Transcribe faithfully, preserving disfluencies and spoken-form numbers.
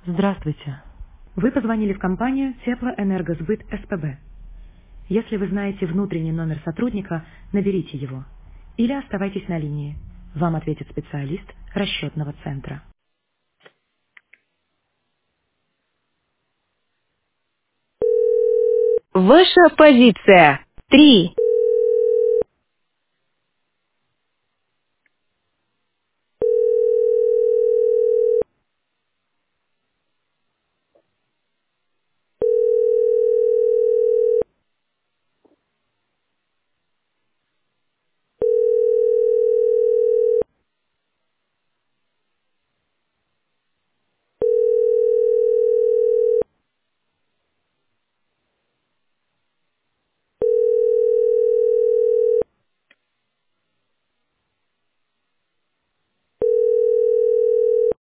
Здравствуйте. Вы позвонили в компанию Теплоэнергосбыт СПБ. Если вы знаете внутренний номер сотрудника, наберите его. Или оставайтесь на линии. Вам ответит специалист расчетного центра. Ваша позиция. Три.